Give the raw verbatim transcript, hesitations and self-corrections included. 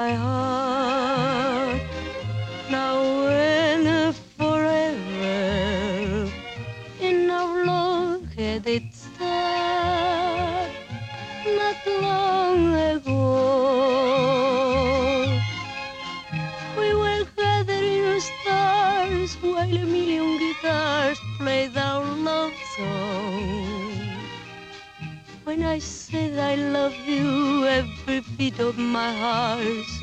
my heart. Now and forever in our love had it start not long ago. We were gathering stars while a million guitars played our love song. When I said I love you, every beat of my heart